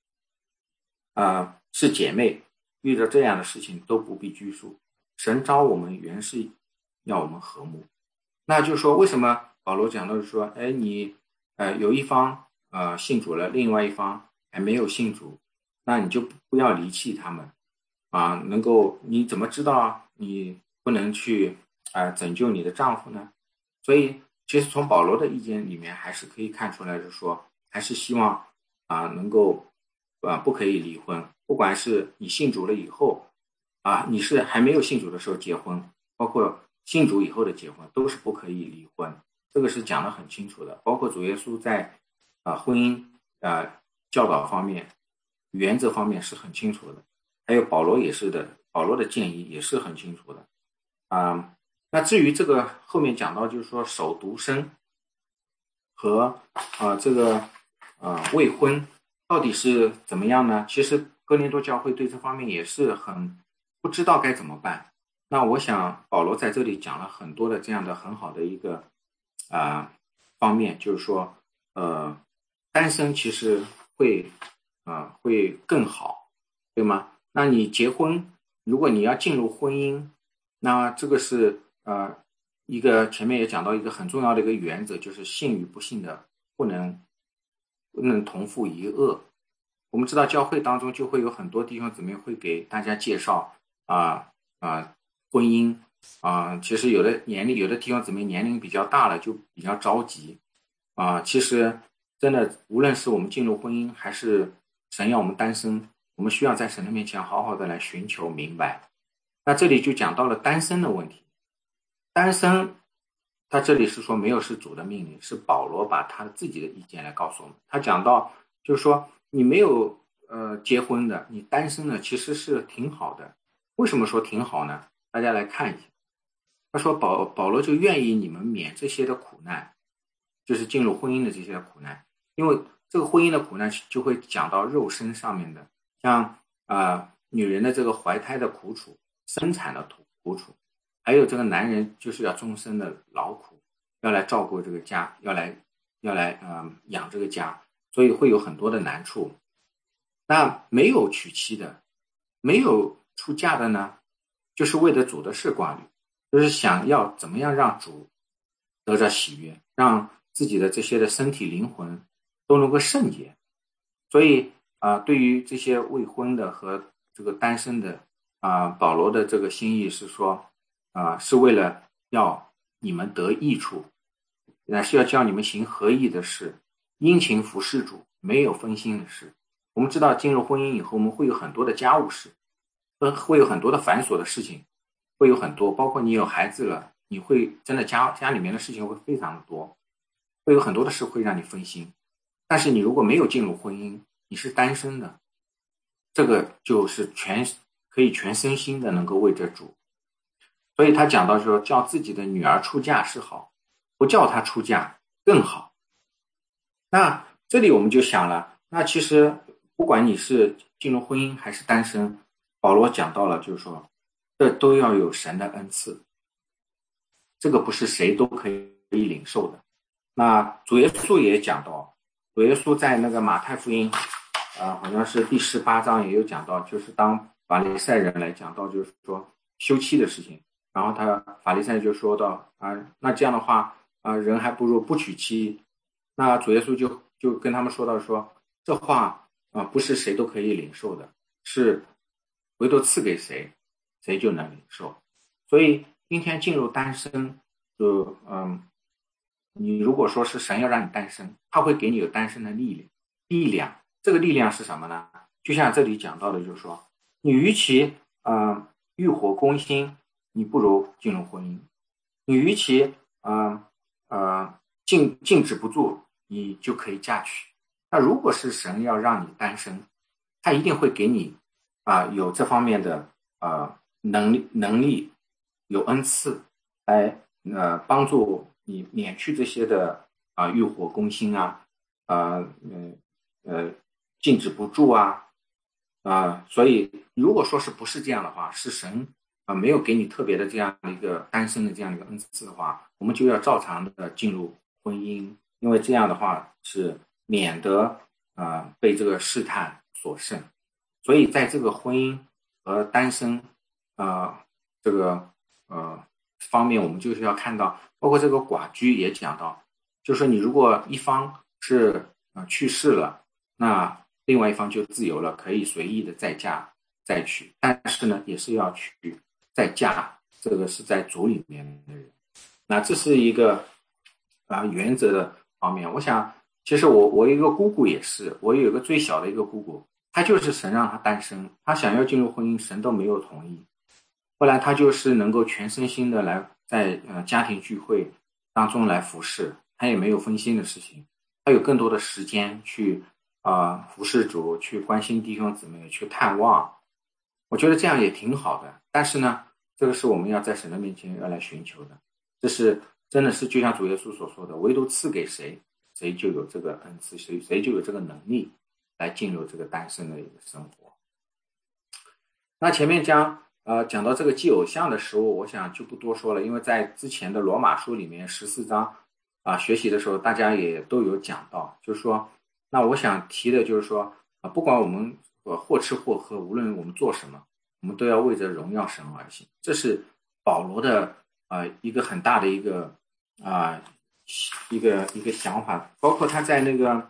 [SPEAKER 1] 是姐妹，遇到这样的事情都不必拘束。神召我们原是要我们和睦。那就是说为什么保罗讲到是说你有一方信主了，另外一方还没有信主，那你就不要离弃他们能够你怎么知道你不能去拯救你的丈夫呢？所以其实从保罗的意见里面还是可以看出来，就是说还是希望能够不可以离婚，不管是你信主了以后你是还没有信主的时候结婚，包括信主以后的结婚都是不可以离婚，这个是讲得很清楚的。包括主耶稣在婚姻教导方面原则方面是很清楚的，还有保罗也是的，保罗的建议也是很清楚的那至于这个后面讲到就是说守独身和这个未婚到底是怎么样呢？其实哥林多教会对这方面也是很不知道该怎么办那我想保罗在这里讲了很多的这样的很好的一个啊、方面，就是说单身其实会会更好，对吗？那你结婚，如果你要进入婚姻，那这个是一个前面也讲到一个很重要的一个原则，就是信与不信的不能同父一轭。我们知道教会当中就会有很多弟兄姊妹会给大家介绍啊婚姻其实有的弟兄姊妹年龄比较大了就比较着急其实真的无论是我们进入婚姻还是神要我们单身，我们需要在神的面前好好的来寻求明白。那这里就讲到了单身的问题。单身，他这里是说没有是主的命令，是保罗把他自己的意见来告诉我们。他讲到，就是说你没有结婚的，你单身的其实是挺好的。为什么说挺好呢？大家来看一下。他说保罗就愿意你们免这些的苦难，就是进入婚姻的这些苦难，因为这个婚姻的苦难就会讲到肉身上面的，像女人的这个怀胎的苦楚、生产的苦楚。还有这个男人就是要终身的劳苦，要来照顾这个家，要来养这个家，所以会有很多的难处。那没有娶妻的，没有出嫁的呢，就是为了主的事挂虑，就是想要怎么样让主得着喜悦，让自己的这些的身体灵魂都能够圣洁。所以对于这些未婚的和这个单身的保罗的这个心意是说是为了要你们得益处，是要叫你们行合意的事，殷勤服侍主，没有分心的事。我们知道进入婚姻以后，我们会有很多的家务事，会有很多的繁琐的事情，会有很多，包括你有孩子了，你会真的家里面的事情会非常的多，会有很多的事会让你分心。但是你如果没有进入婚姻，你是单身的，这个就是可以全身心的能够为着主。所以他讲到说，叫自己的女儿出嫁是好，不叫她出嫁更好。那这里我们就想了，那其实不管你是进入婚姻还是单身，保罗讲到了，就是说，这都要有神的恩赐，这个不是谁都可以领受的。那主耶稣也讲到，主耶稣在那个马太福音好像是第18章也有讲到，就是当法利赛人来讲到，就是说休妻的事情，然后法利赛就说到那这样的话人还不如不娶妻。那主耶稣就跟他们说到说，这话不是谁都可以领受的，是唯独赐给谁，谁就能领受。所以今天进入单身，就你如果说是神要让你单身，他会给你有单身的力量。这个力量是什么呢？就像这里讲到的，就是说，你与其欲火攻心，你不如进入婚姻；你与其静止不住，你就可以嫁娶。那如果是神要让你单身，他一定会给你有这方面的能力，有恩赐来帮助你免去这些的欲火攻心啊静止不住所以如果说不是这样的话，是神没有给你特别的这样的一个单身的这样的一个恩赐的话，我们就要照常的进入婚姻，因为这样的话是免得被这个试探所胜。所以在这个婚姻和单身这个方面，我们就是要看到，包括这个寡居也讲到，就是说你如果一方是去世了，那另外一方就自由了，可以随意的再嫁再娶，但是呢，也是要娶再嫁，这个是在主里面的人。那这是一个原则的方面。我想，其实我一个姑姑也是，我有一个最小的一个姑姑，她就是神让她单身，她想要进入婚姻，神都没有同意。后来她就是能够全身心的来在家庭聚会当中来服侍，她也没有分心的事情，她有更多的时间去服侍主，去关心弟兄姊妹，去探望。我觉得这样也挺好的。但是呢，这个是我们要在神的面前要来寻求的，这是真的是就像主耶稣所说的，唯独赐给谁，谁就有这个恩赐，谁就有这个能力来进入这个单身的一个生活。那前面讲讲到这个祭偶像的时候，我想就不多说了，因为在之前的罗马书里面14章学习的时候，大家也都有讲到，就是说，那我想提的就是说不管我们或吃或喝，无论我们做什么，我们都要为着荣耀神而行。这是保罗的一个很大的一个啊、一个想法，包括他在那个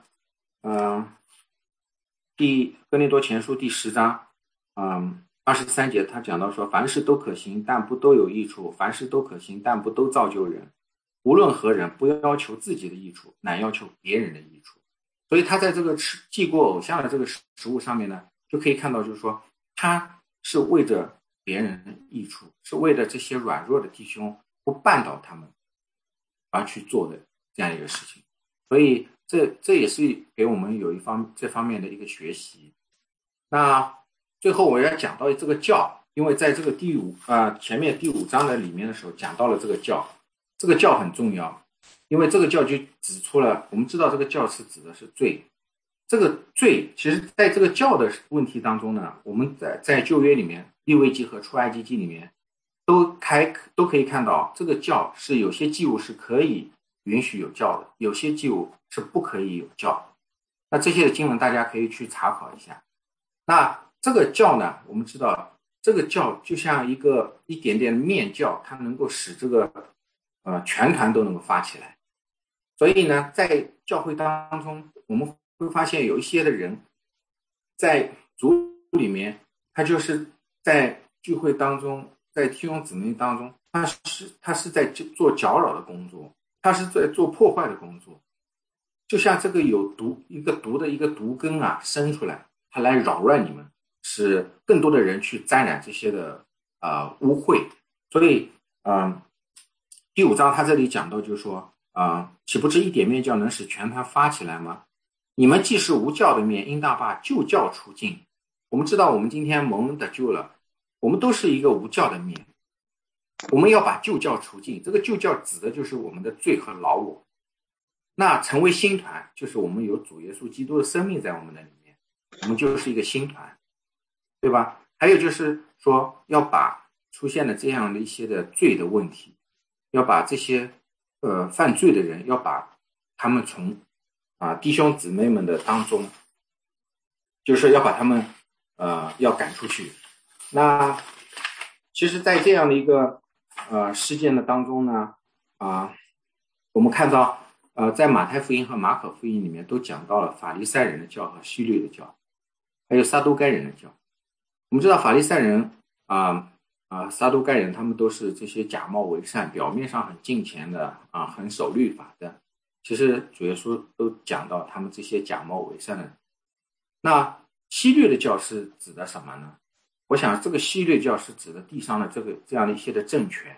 [SPEAKER 1] 哥林多前书第10章23节，他讲到说，凡事都可行，但不都有益处；凡事都可行，但不都造就人。无论何人，不要求自己的益处，乃要求别人的益处。所以他在这个祭过偶像的这个食物上面呢，就可以看到，就是说他是为着别人的益处，是为了这些软弱的弟兄不绊倒他们而去做的这样一个事情。所以这也是给我们有这方面的一个学习。那最后我要讲到这个教，因为在这个前面第5章的里面的时候讲到了这个教，这个教很重要，因为这个教就指出了，我们知道这个教是指的是罪，这个罪其实在这个教的问题当中呢，我们在旧约里面利未记和出埃及记里面都可以看到，这个教是有些祭物是可以允许有教的，有些祭物是不可以有教。那这些的经文大家可以去查考一下。那这个教呢，我们知道这个教就像一点点的面教，它能够使这个全团都能够发起来。所以呢，在教会当中，我们会发现有一些的人在组里面，他就是在聚会当中，在弟兄姊妹当中，他是在做搅扰的工作，他是在做破坏的工作，就像这个有一个毒根生出来，它来扰乱你们，使更多的人去沾染这些的污秽。所以第5章他这里讲到，就是说岂不知一点面教能使全团发起来吗？你们既是无教的面，应当把旧教除尽。我们知道我们今天蒙恩得救了，我们都是一个无教的面，我们要把旧教除尽。这个旧教指的就是我们的罪和老我。那成为新团，就是我们有主耶稣基督的生命在我们的里面，我们就是一个新团，对吧？还有就是说，要把出现了这样的一些的罪的问题，要把这些犯罪的人，要把他们从弟兄姊妹们的当中，就是要把他们要赶出去。那其实在这样的一个事件的当中呢，我们看到在马太福音和马可福音里面都讲到了法利赛人的教和希律的教，还有撒都该人的教。我们知道法利赛人撒都该人，他们都是这些假冒为善，表面上很敬虔的很守律法的。其实主耶稣都讲到他们这些假冒为善的人。那希律的教是指的什么呢？我想这个希律教是指的地上的这样的一些的政权。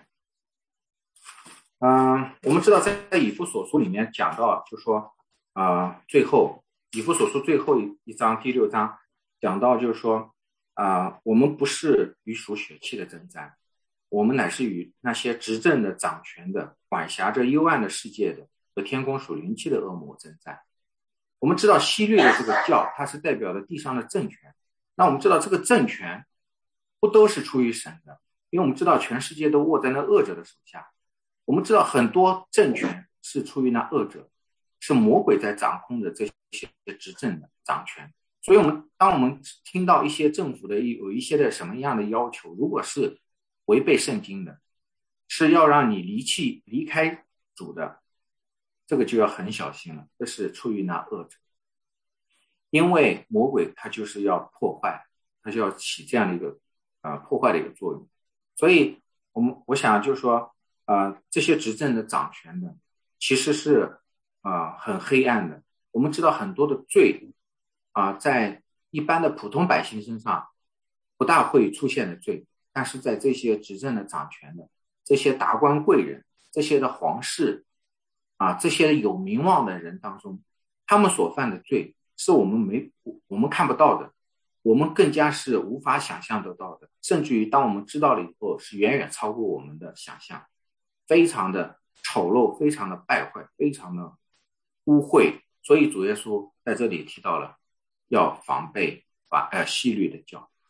[SPEAKER 1] 我们知道在以弗所书里面讲到，就说最后以弗所书最后一章第6章讲到，就是说我们不是与属血气的征战，我们乃是与那些执政的、掌权的、管辖着幽暗的世界的和天空属灵气的恶魔征战。我们知道希律的这个教，它是代表了地上的政权。那我们知道这个政权不都是出于神的，因为我们知道全世界都握在那恶者的手下。我们知道很多政权是出于那恶者，是魔鬼在掌控着这些执政的掌权。所以当我们听到一些政府的有一些的什么样的要求，如果是违背圣经的，是要让你离开主的，这个就要很小心了，这是出于那恶者。因为魔鬼他就是要破坏，他就要起这样的一个破坏的一个作用。所以我想就是说这些执政的掌权的其实是很黑暗的。我们知道很多的罪在一般的普通百姓身上不大会出现的罪，但是在这些执政的掌权的这些达官贵人，这些的皇室这些有名望的人当中，他们所犯的罪是我们看不到的，我们更加是无法想象得到的，甚至于当我们知道了以后，是远远超过我们的想象，非常的丑陋，非常的败坏，非常的污秽。所以主耶稣在这里提到了要防备希律的教。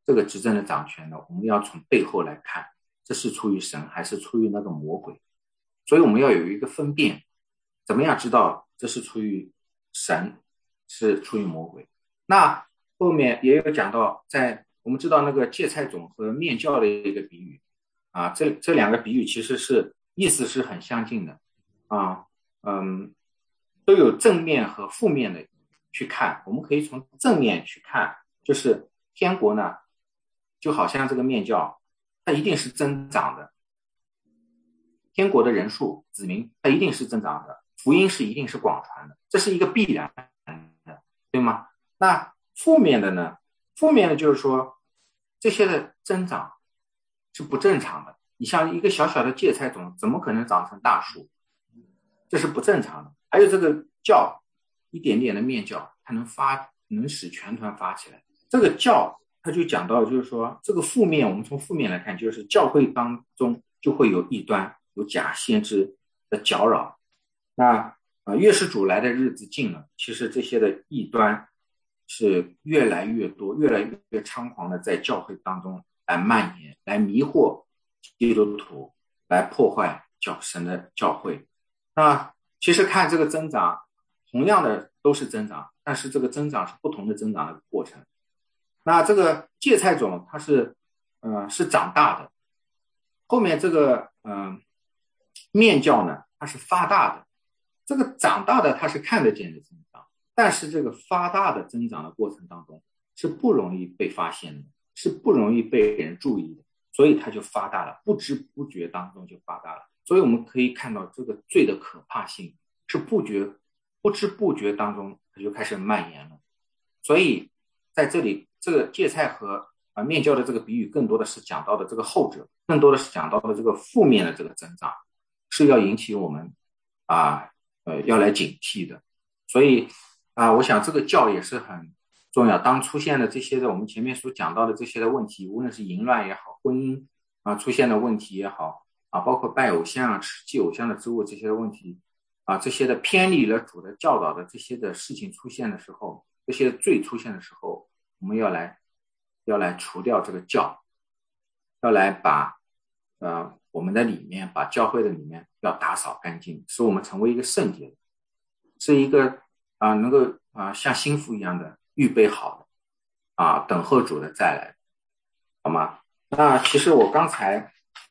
[SPEAKER 1] 这个执政的掌权呢，我们要从背后来看，这是出于神还是出于那个魔鬼。所以我们要有一个分辨，怎么样知道这是出于神是出于魔鬼。那后面也有讲到，在我们知道那个芥菜种和面酵的一个比喻啊，这两个比喻其实是意思是很相近的啊，都有正面和负面的去看。我们可以从正面去看，就是天国呢，就好像这个面酵，它一定是增长的，天国的人数子民它一定是增长的，福音是一定是广传的，这是一个必然的，对吗？那负面的呢？负面的就是说这些的增长是不正常的。你像一个小小的芥菜种，怎么可能长成大树？这是不正常的。还有这个酵，一点点的面酵，它能使全团发起来。这个酵，它就讲到，就是说这个负面，我们从负面来看，就是教会当中就会有异端，有假先知的搅扰。那越是主来的日子近了，其实这些的异端是越来越多、越来越猖狂的在教会当中来蔓延，来迷惑基督徒，来破坏神的教会。那其实看这个增长，同样的都是增长，但是这个增长是不同的增长的过程。那这个芥菜种它是长大的，后面这个面酵呢，它是发大的。这个长大的它是看得见的增长，但是这个发大的增长的过程当中是不容易被发现的，是不容易被人注意的，所以它就发大了，不知不觉当中就发大了。所以我们可以看到这个罪的可怕性是不知不觉当中它就开始蔓延了。所以在这里，这个芥菜和面酵的这个比喻更多的是讲到的这个后者，更多的是讲到的这个负面的这个增长，是要引起我们要来警惕的。所以我想这个教也是很重要。当出现了这些的我们前面所讲到的这些的问题，无论是淫乱也好，婚姻出现的问题也好包括拜偶像、吃祭偶像的之物这些的问题这些的偏离了主的教导的这些的事情出现的时候，这些罪出现的时候，我们要来除掉这个教，要来把我们的里面，把教会的里面要打扫干净，使我们成为一个圣洁，是一个能够像心腹一样的预备好的等候主的再来，好吗？那其实我刚才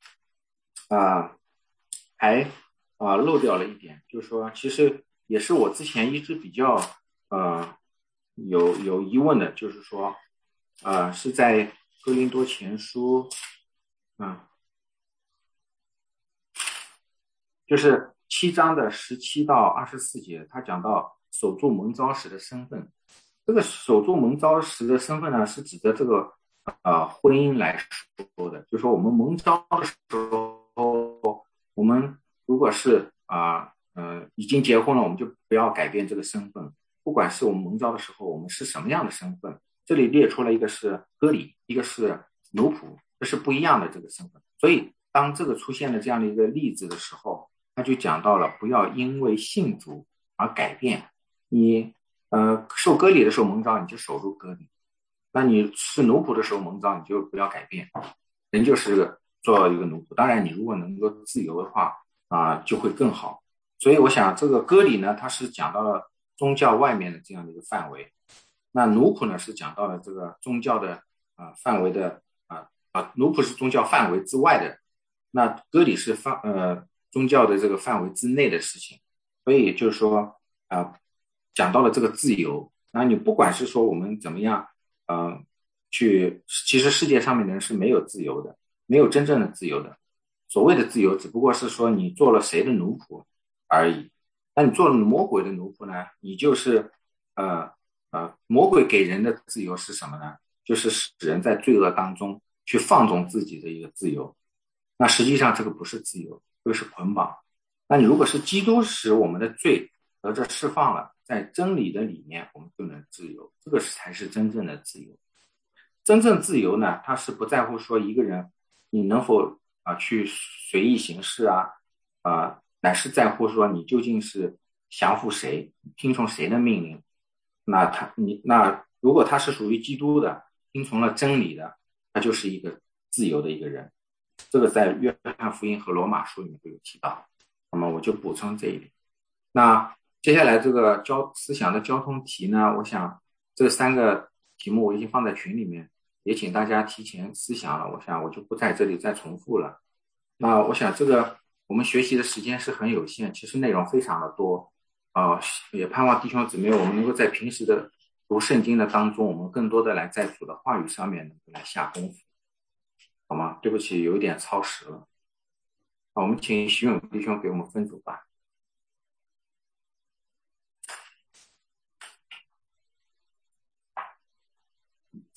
[SPEAKER 1] 还漏掉了一点，就是说其实也是我之前一直比较有疑问的，就是说是在哥林多前书就是7章的17到24节，他讲到守住蒙召时的身份。这个守住蒙召时的身份呢，是指的这个婚姻来说的，就是说我们蒙召的时候，我们如果是已经结婚了，我们就不要改变这个身份。不管是我们蒙召的时候，我们是什么样的身份，这里列出了一个是割礼，一个是奴仆，这是不一样的这个身份。所以当这个出现了这样的一个例子的时候，他就讲到了不要因为信主而改变。你受割礼的时候蒙召，你就守住割礼；那你是奴仆的时候蒙召，你就不要改变。人就是做一个奴仆，当然你如果能够自由的话就会更好。所以我想这个割礼呢，它是讲到了宗教外面的这样的一个范围，那奴仆呢是讲到了这个宗教的范围的奴仆是宗教范围之外的，那割礼是宗教的这个范围之内的事情。所以就是说讲到了这个自由，那你不管是说我们怎么样其实世界上面的人是没有自由的，没有真正的自由的。所谓的自由只不过是说你做了谁的奴仆而已。那你做了魔鬼的奴仆呢，你就是魔鬼给人的自由是什么呢？就是使人在罪恶当中去放纵自己的一个自由。那实际上这个不是自由，这个是捆绑。那你如果是基督使我们的罪得着释放了，在真理的里面我们就能自由，这个才是真正的自由。真正自由呢，它是不在乎说一个人你能否去随意行事乃是在乎说你究竟是降服谁，听从谁的命令。那如果他是属于基督的，听从了真理的， 他就是一个自由的一个人。这个在约翰福音和罗马书里面都有提到。那么我就补充这一点。那接下来这个思想的交通题呢，我想这三个题目我已经放在群里面，也请大家提前思想了。我想我就不在这里再重复了。那我想这个我们学习的时间是很有限，其实内容非常的多也盼望弟兄姊妹我们能够在平时的读圣经的当中，我们更多的来在主的话语上面能够来下功夫，好吗？对不起，有一点超时了。好，我们请徐勇弟兄给我们分组吧。